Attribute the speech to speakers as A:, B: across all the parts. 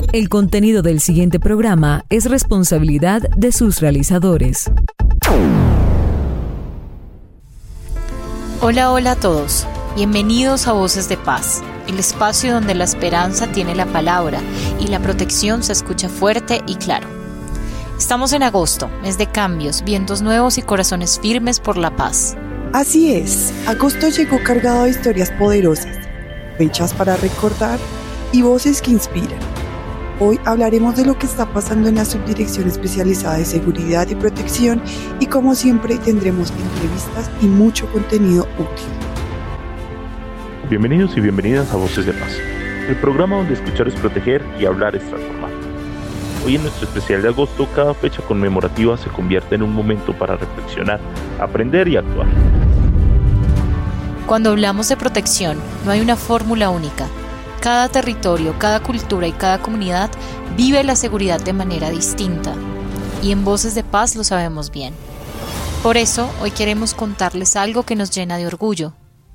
A: El contenido del siguiente programa es responsabilidad de sus realizadores.
B: Hola, hola a todos. Bienvenidos a Voces de Paz, el espacio donde la esperanza tiene la palabra y la protección se escucha fuerte y claro. Estamos en agosto, mes de cambios, vientos nuevos y corazones firmes por la paz.
C: Así es, agosto llegó cargado de historias poderosas, fechas para recordar y voces que inspiran. Hoy hablaremos de lo que está pasando en la Subdirección Especializada de Seguridad y Protección y como siempre tendremos entrevistas y mucho contenido útil.
D: Bienvenidos y bienvenidas a Voces de Paz, el programa donde escuchar es proteger y hablar es transformar. Hoy en nuestro especial de agosto, cada fecha conmemorativa se convierte en un momento para reflexionar, aprender y actuar.
B: Cuando hablamos de protección, no hay una fórmula única. Cada territorio, cada cultura y cada comunidad vive la seguridad de manera distinta. Y en Voces de Paz lo sabemos bien. Por eso, hoy queremos contarles algo que nos llena de orgullo.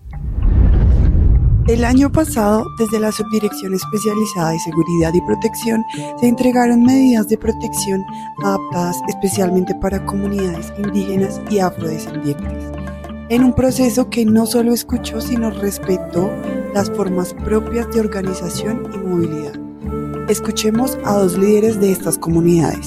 C: El año pasado, desde la Subdirección Especializada de Seguridad y Protección, se entregaron medidas de protección adaptadas especialmente para comunidades indígenas y afrodescendientes, en un proceso que no solo escuchó, sino respetó las formas propias de organización y movilidad. Escuchemos a dos líderes de estas comunidades.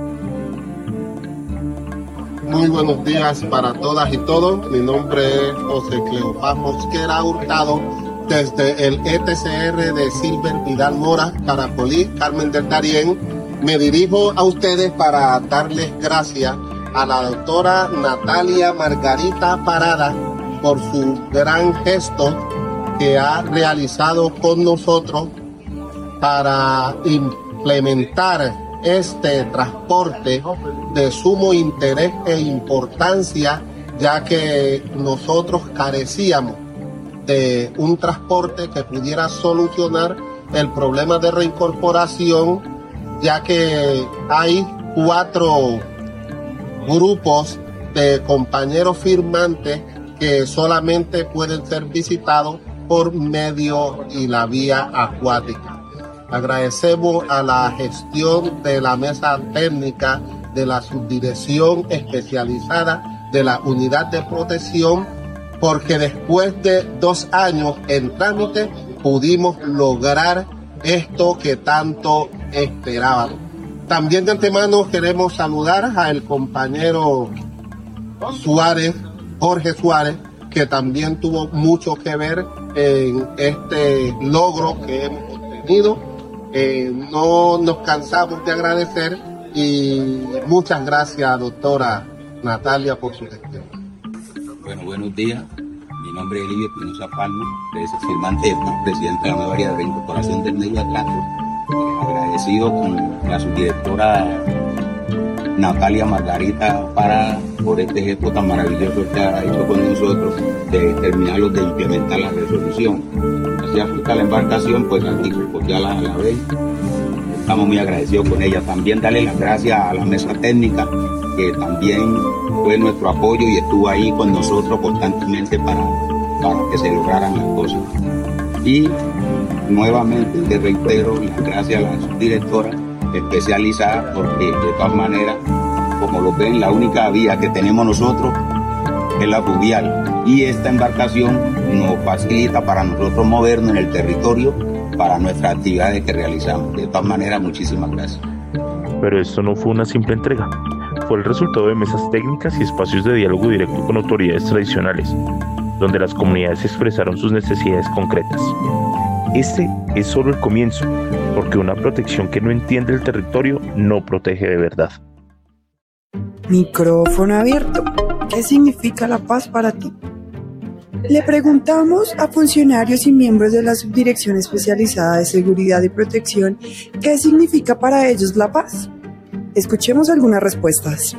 E: Muy buenos días para todas y todos. Mi nombre es José Cleofás Mosquera Hurtado, desde el ETCR de Silver Vidal Mora, Caracolí, Carmen del Darién. Me dirijo a ustedes para darles gracias a la doctora Natalia Margarita Parada por su gran gesto que ha realizado con nosotros para implementar este transporte de sumo interés e importancia, ya que nosotros carecíamos de un transporte que pudiera solucionar el problema de reincorporación, ya que hay 4 grupos de compañeros firmantes que solamente pueden ser visitados por medio y la vía acuática. Agradecemos a la gestión de la mesa técnica de la Subdirección Especializada de la Unidad de Protección, porque después de 2 años en trámite pudimos lograr esto que tanto esperábamos. También de antemano queremos saludar al compañero Suárez, Jorge Suárez, que también tuvo mucho que ver en este logro que hemos obtenido. No nos cansamos de agradecer y muchas gracias, doctora Natalia, por su gestión.
F: Bueno, buenos días. Mi nombre es Elivio Espinosa Palma, firmante, presidente de la nueva área de reincorporación del Medio Atlántico. Agradecido con la subdirectora Natalia Margarita por este gesto tan maravilloso que ha hecho con nosotros de terminarlo de implementar la resolución. Hacía falta la embarcación, pues aquí pues ya la ve. Estamos muy agradecidos con ella. También darle las gracias a la mesa técnica, que también fue nuestro apoyo y estuvo ahí con nosotros constantemente para que se lograran las cosas. Y nuevamente le reitero las gracias a la subdirectora especializada, porque de todas maneras, como lo ven, la única vía que tenemos nosotros es la fluvial, y esta embarcación nos facilita para nosotros movernos en el territorio para nuestras actividades que realizamos. De todas maneras, muchísimas gracias.
D: Pero esto no fue una simple entrega, fue el resultado de mesas técnicas y espacios de diálogo directo con autoridades tradicionales, donde las comunidades expresaron sus necesidades concretas. Este es solo el comienzo, porque una protección que no entiende el territorio no protege de verdad.
C: Micrófono abierto. ¿Qué significa la paz para ti? Le preguntamos a funcionarios y miembros de la Subdirección Especializada de Seguridad y Protección qué significa para ellos la paz. Escuchemos algunas respuestas.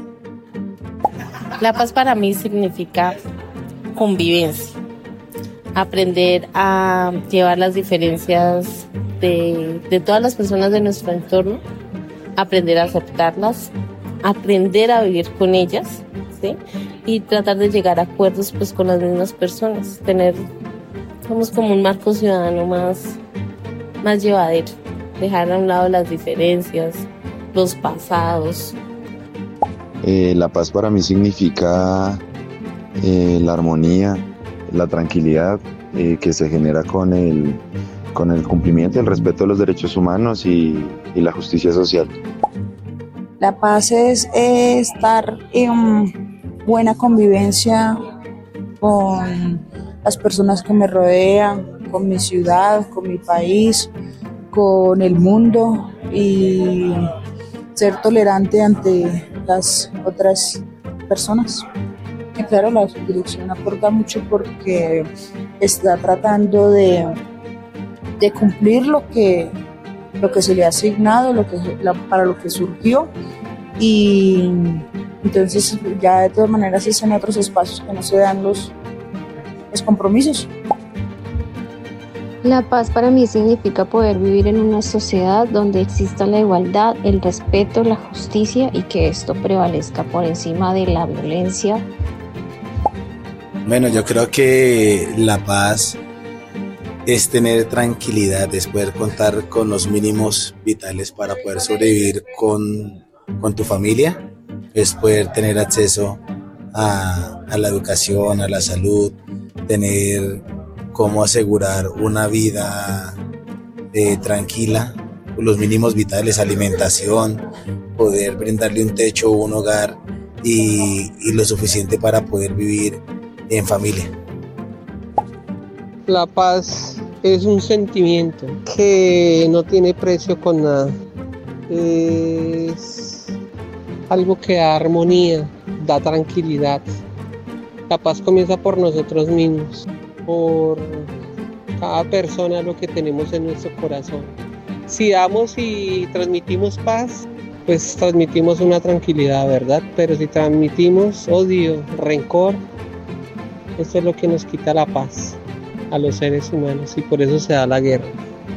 G: La paz para mí significa convivencia, aprender a llevar las diferencias de todas las personas de nuestro entorno, aprender a aceptarlas, aprender a vivir con ellas, ¿sí? Y tratar de llegar a acuerdos pues con las mismas personas, somos como un marco ciudadano más llevadero. dejar a un lado las diferencias, los pasados.
H: La paz para mí significa la armonía, la tranquilidad que se genera con el cumplimiento, el respeto de los derechos humanos y la justicia social.
I: La paz es estar en buena convivencia con las personas que me rodean, con mi ciudad, con mi país, con el mundo, y ser tolerante ante las otras personas. Y claro, la subdirección aporta mucho porque está tratando de cumplir lo que se le ha asignado, para lo que surgió, y entonces ya de todas maneras es en otros espacios que no se dan los compromisos.
J: La paz para mí significa poder vivir en una sociedad donde exista la igualdad, el respeto, la justicia, y que esto prevalezca por encima de la violencia.
K: Bueno, yo creo que la paz es tener tranquilidad, es poder contar con los mínimos vitales para poder sobrevivir con tu familia, es poder tener acceso a la educación, a la salud, tener cómo asegurar una vida tranquila, los mínimos vitales, alimentación, poder brindarle un techo, un hogar y lo suficiente para poder vivir en familia.
L: La paz es un sentimiento que no tiene precio con nada. Es algo que da armonía, da tranquilidad. La paz comienza por nosotros mismos, por cada persona, lo que tenemos en nuestro corazón. Si damos y transmitimos paz, pues transmitimos una tranquilidad, ¿verdad? Pero si transmitimos odio, rencor, eso es lo que nos quita la paz a los seres humanos, y por eso se da la guerra.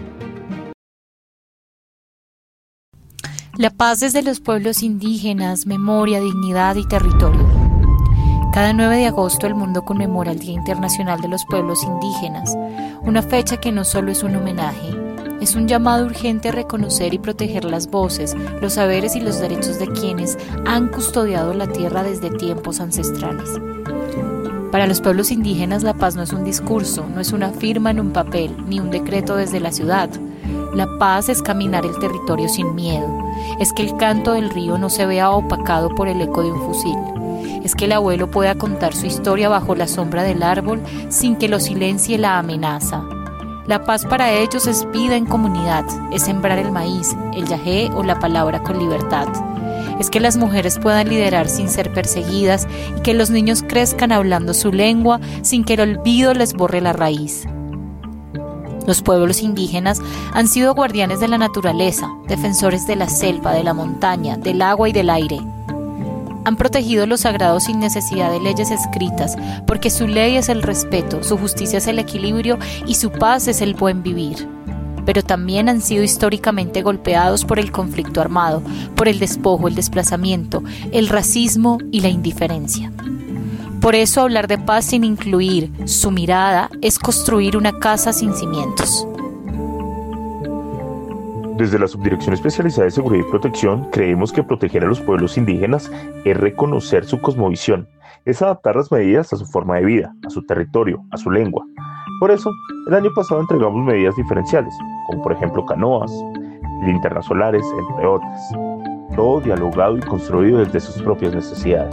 B: La paz desde los pueblos indígenas, memoria, dignidad y territorio. Cada 9 de agosto el mundo conmemora el Día Internacional de los Pueblos Indígenas, una fecha que no solo es un homenaje, es un llamado urgente a reconocer y proteger las voces, los saberes y los derechos de quienes han custodiado la tierra desde tiempos ancestrales. Para los pueblos indígenas la paz no es un discurso, no es una firma en un papel, ni un decreto desde la ciudad. La paz es caminar el territorio sin miedo, es que el canto del río no se vea opacado por el eco de un fusil, es que el abuelo pueda contar su historia bajo la sombra del árbol sin que lo silencie la amenaza. La paz para ellos es vida en comunidad, es sembrar el maíz, el yagé o la palabra con libertad. Es que las mujeres puedan liderar sin ser perseguidas y que los niños crezcan hablando su lengua sin que el olvido les borre la raíz. Los pueblos indígenas han sido guardianes de la naturaleza, defensores de la selva, de la montaña, del agua y del aire. Han protegido lo sagrado sin necesidad de leyes escritas, porque su ley es el respeto, su justicia es el equilibrio y su paz es el buen vivir. Pero también han sido históricamente golpeados por el conflicto armado, por el despojo, el desplazamiento, el racismo y la indiferencia. Por eso hablar de paz sin incluir su mirada es construir una casa sin cimientos.
D: Desde la Subdirección Especializada de Seguridad y Protección, creemos que proteger a los pueblos indígenas es reconocer su cosmovisión, es adaptar las medidas a su forma de vida, a su territorio, a su lengua. Por eso, el año pasado entregamos medidas diferenciales, como por ejemplo canoas, linternas solares, entre otras. Todo dialogado y construido desde sus propias necesidades.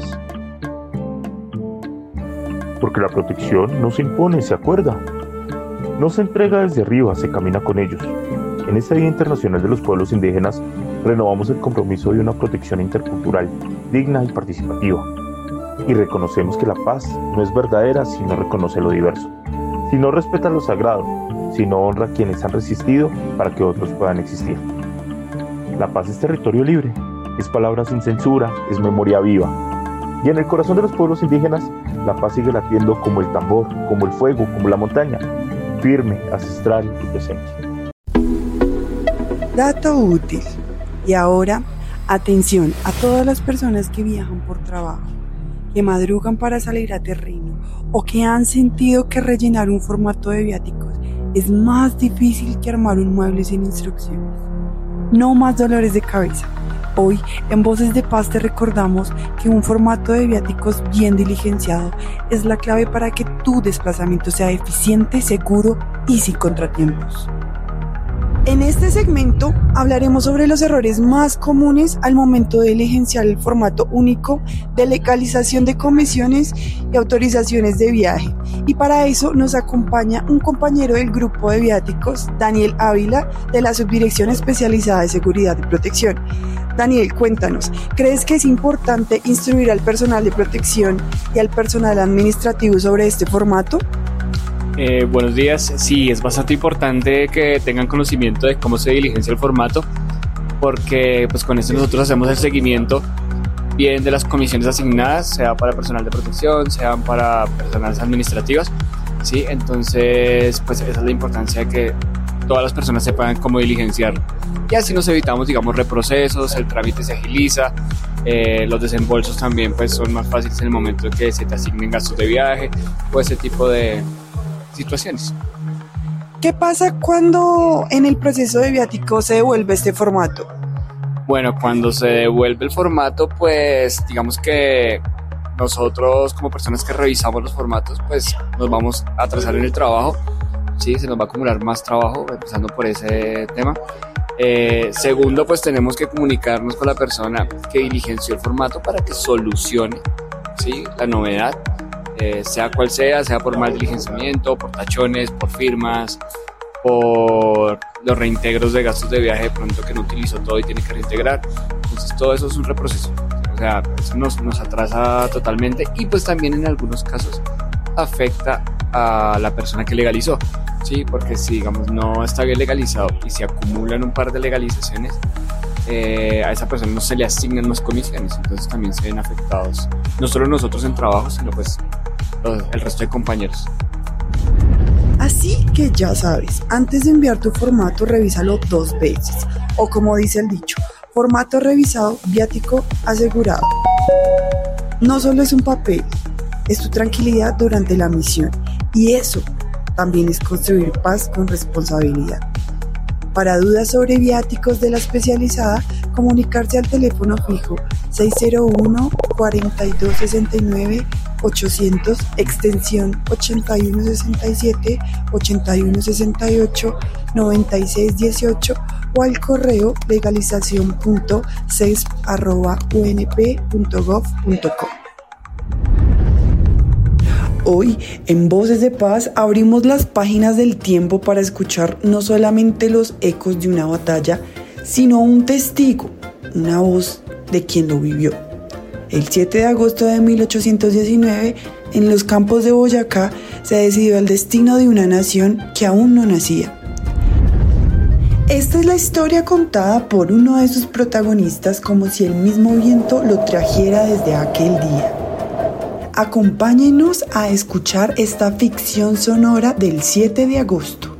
D: Porque la protección no se impone, se acuerda. No se entrega desde arriba, se camina con ellos. En este Día Internacional de los Pueblos Indígenas, renovamos el compromiso de una protección intercultural, digna y participativa. Y reconocemos que la paz no es verdadera si no reconoce lo diverso, si no respeta lo sagrado, si no honra a quienes han resistido para que otros puedan existir. La paz es territorio libre, es palabra sin censura, es memoria viva. Y en el corazón de los pueblos indígenas, la paz sigue latiendo como el tambor, como el fuego, como la montaña, firme, ancestral y presente.
C: Dato útil. Y ahora, atención a todas las personas que viajan por trabajo, que madrugan para salir a terreno o que han sentido que rellenar un formato de viáticos es más difícil que armar un mueble sin instrucciones. No más dolores de cabeza. Hoy, en Voces de Paz te recordamos que un formato de viáticos bien diligenciado es la clave para que tu desplazamiento sea eficiente, seguro y sin contratiempos. En este segmento hablaremos sobre los errores más comunes al momento de diligenciar el formato único de legalización de comisiones y autorizaciones de viaje. Y para eso nos acompaña un compañero del grupo de viáticos, Daniel Ávila, de la Subdirección Especializada de Seguridad y Protección. Daniel, cuéntanos, ¿crees que es importante instruir al personal de protección y al personal administrativo sobre este formato?
M: Buenos días. Sí, es bastante importante que tengan conocimiento de cómo se diligencia el formato, porque pues con esto nosotros hacemos el seguimiento bien de las comisiones asignadas, sea para personal de protección, sean para personas administrativas, ¿sí? Entonces, pues esa es la importancia de que todas las personas sepan cómo diligenciar. Y así nos evitamos, digamos, reprocesos, el trámite se agiliza, los desembolsos también pues son más fáciles en el momento que se te asignen gastos de viaje o ese tipo de situaciones.
C: ¿Qué pasa cuando en el proceso de viático se devuelve este formato?
M: Bueno, cuando se devuelve el formato, pues digamos que nosotros como personas que revisamos los formatos, pues nos vamos a atrasar en el trabajo, ¿sí? Se nos va a acumular más trabajo, empezando por ese tema. Segundo, pues tenemos que comunicarnos con la persona que diligenció el formato para que solucione, ¿sí?, la novedad. Sea cual sea por mal diligenciamiento, por tachones, por firmas, por los reintegros de gastos de viaje de pronto que no utilizó todo y tiene que reintegrar. Entonces todo eso es un reproceso, o sea, eso nos atrasa totalmente y pues también en algunos casos afecta a la persona que legalizó, ¿sí? Porque si digamos no está bien legalizado y se acumulan un par de legalizaciones, a esa persona no se le asignan más comisiones, entonces también se ven afectados no solo nosotros en trabajo, sino pues el resto de compañeros.
C: Así que ya sabes, antes de enviar tu formato revísalo 2 veces, o como dice el dicho, formato revisado, viático asegurado. No solo es un papel, es tu tranquilidad durante la misión, y eso también es construir paz con responsabilidad. Para dudas sobre viáticos de la especializada, comunicarse al teléfono fijo 601-4269-800, extensión 8167, 8168, 9618 o al correo legalización.cesp@unp.gov.co. Hoy, en Voces de Paz, abrimos las páginas del tiempo para escuchar no solamente los ecos de una batalla, sino un testigo, una voz de quien lo vivió. El 7 de agosto de 1819, en los campos de Boyacá, se decidió el destino de una nación que aún no nacía. Esta es la historia contada por uno de sus protagonistas como si el mismo viento lo trajera desde aquel día. Acompáñenos a escuchar esta ficción sonora del 7 de agosto.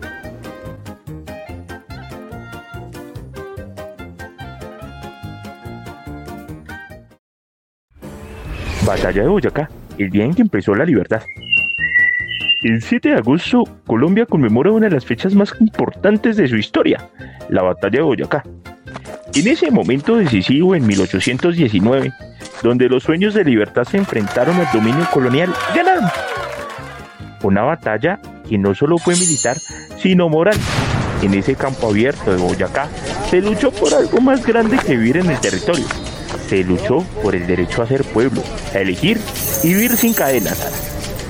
D: Batalla de Boyacá, el día en que empezó la libertad. El 7 de agosto, Colombia conmemora una de las fechas más importantes de su historia, la Batalla de Boyacá. En ese momento decisivo, en 1819, donde los sueños de libertad se enfrentaron al dominio colonial, ganaron. Una batalla que no solo fue militar, sino moral. En ese campo abierto de Boyacá, se luchó por algo más grande que vivir en el territorio. Se luchó por el derecho a ser pueblo, a elegir y vivir sin cadenas.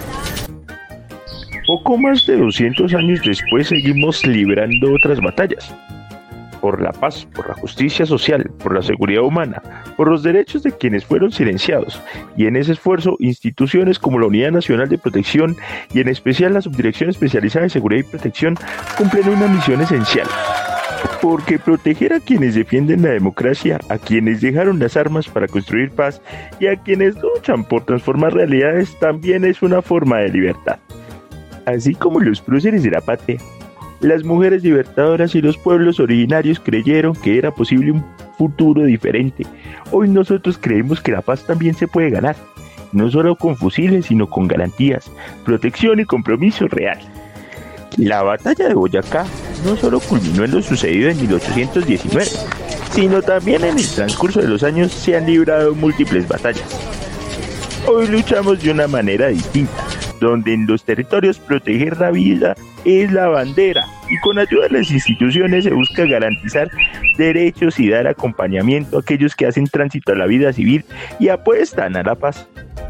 D: Poco más de 200 años después seguimos librando otras batallas. Por la paz, por la justicia social, por la seguridad humana, por los derechos de quienes fueron silenciados. Y en ese esfuerzo, instituciones como la Unidad Nacional de Protección y en especial la Subdirección Especializada de Seguridad y Protección cumplen una misión esencial. Porque proteger a quienes defienden la democracia, a quienes dejaron las armas para construir paz y a quienes luchan por transformar realidades también es una forma de libertad. Así como los próceres de la patria, las mujeres libertadoras y los pueblos originarios creyeron que era posible un futuro diferente. Hoy nosotros creemos que la paz también se puede ganar, no solo con fusiles, sino con garantías, protección y compromiso real. La batalla de Boyacá no solo culminó en lo sucedido en 1819, sino también en el transcurso de los años se han librado múltiples batallas. Hoy luchamos de una manera distinta, donde en los territorios proteger la vida es la bandera y con ayuda de las instituciones se busca garantizar derechos y dar acompañamiento a aquellos que hacen tránsito a la vida civil y apuestan a la paz.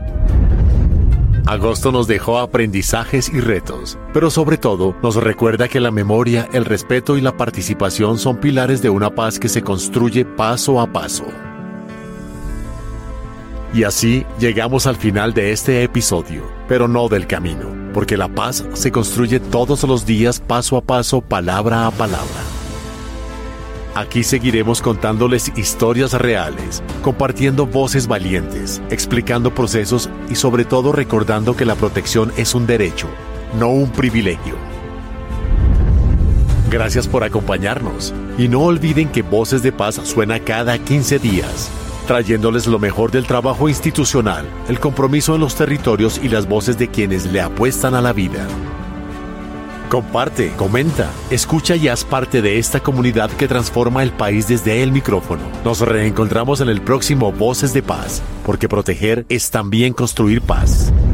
N: Agosto nos dejó aprendizajes y retos, pero sobre todo nos recuerda que la memoria, el respeto y la participación son pilares de una paz que se construye paso a paso. Y así llegamos al final de este episodio, pero no del camino, porque la paz se construye todos los días paso a paso, palabra a palabra. Aquí seguiremos contándoles historias reales, compartiendo voces valientes, explicando procesos y sobre todo recordando que la protección es un derecho, no un privilegio. Gracias por acompañarnos y no olviden que Voces de Paz suena cada 15 días, trayéndoles lo mejor del trabajo institucional, el compromiso en los territorios y las voces de quienes le apuestan a la vida. Comparte, comenta, escucha y haz parte de esta comunidad que transforma el país desde el micrófono. Nos reencontramos en el próximo Voces de Paz, porque proteger es también construir paz.